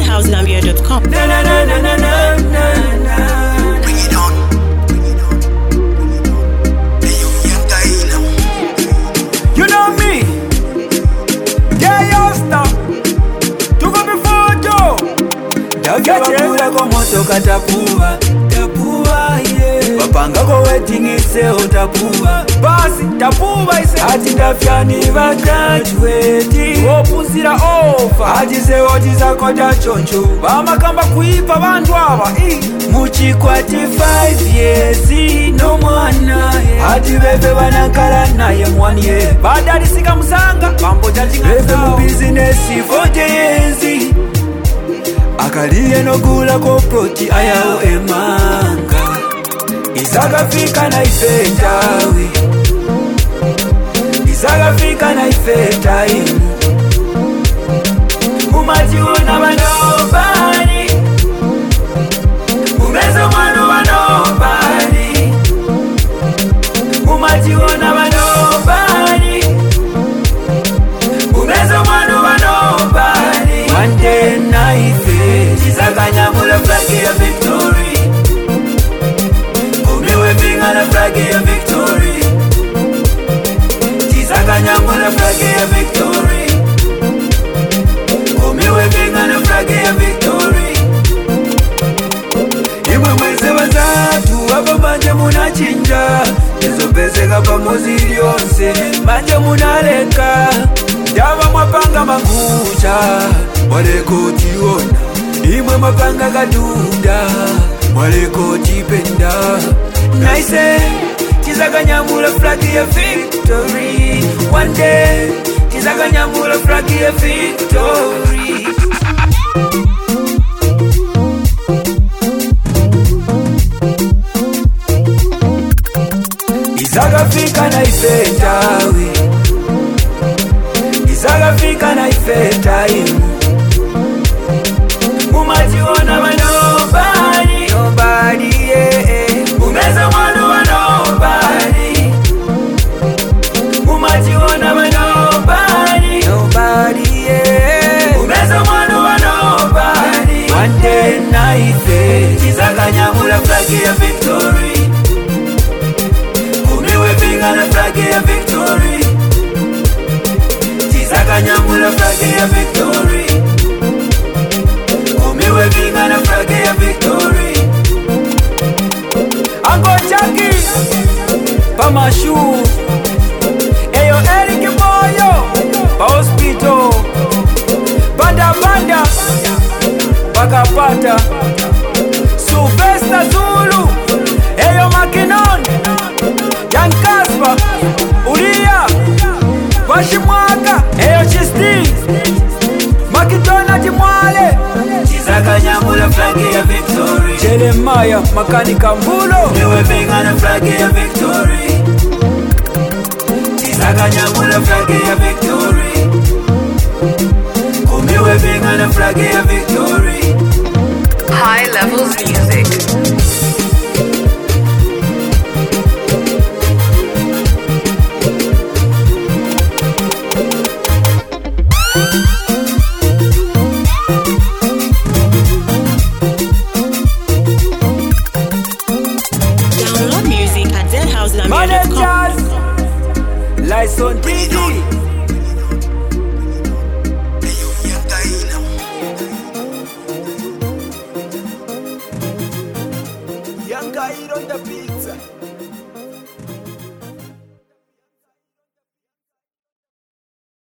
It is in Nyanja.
zhousegambia.com. Na na na na na na na na. Bring it on. You know me. Yeah, yo, stop. Tuko before Joe. Davya kwa moto katapua. Tapua, yeah. Bapanga ko waiting ise utapua. Basi, tapua ise. Ati ndafyani va graduate. Opusira ofa. Ati se ojiza koja choncho. Bama kamba kuipa bantu aba. Muchikwati 5 years. No mwana. Ati bebe banakala naye mwanye. Badari sika musanga. Bambo jajinga sao. Bebe mu business 40 years. Akaliye no gula ko proti ayao emanga. Isagafika na ifetawi. Isagafika na ifetai. Umajiona banobani. Umezo manu banobani. Umajiona banobani. Umezo manu banobani. One day night. Tisakanyamula flag ya victory. Umi waving on a flag ya victory. Tisakanyamula flag ya victory. Umi waving on a flag ya victory. Imwe mweze wazatu wapa manje munachinja. Ezo pese kapa mozili yonse manje munaleka. Java mwapanga makucha waleko tiona. Imwe mapanga kadunda waleko tipenda. Naise tisakanyamula flag ya victory. One day tisakanyamula flag ya victory. Isagafika na ifetawi. Isagafika na ifetai. Umajiona wa nobody. Nobody, yeah. Umeza mwanu wa nobody. Umajiona wa nobody. Nobody, yeah. Umeza mwanu wa nobody. One day night, tisakanyamula flag ya victory. Umiwe pinga na flag ya victory. Tisakanyamula flag ya victory. Umiwe pinga na flag ya victory. Ango Chaki Pamashu. Eyo Eric Moyo Pa hospital. Banda banda Pakapata Sylvester Zulu. Eyo Makinon Young Kaspa Uria Washimwaka. Eyo Chisti Makitona Jimwale. Tisakanyamula flag ya victory. Jeremiah Makanika Mbulo. Niwe pinga na flag ya victory. Tisakanyamula flag ya victory. Umiwe pinga na flag ya victory. High Levels Music. Download music at zhousegambia.com. Managers Lyson TD. Young guy on the pizza.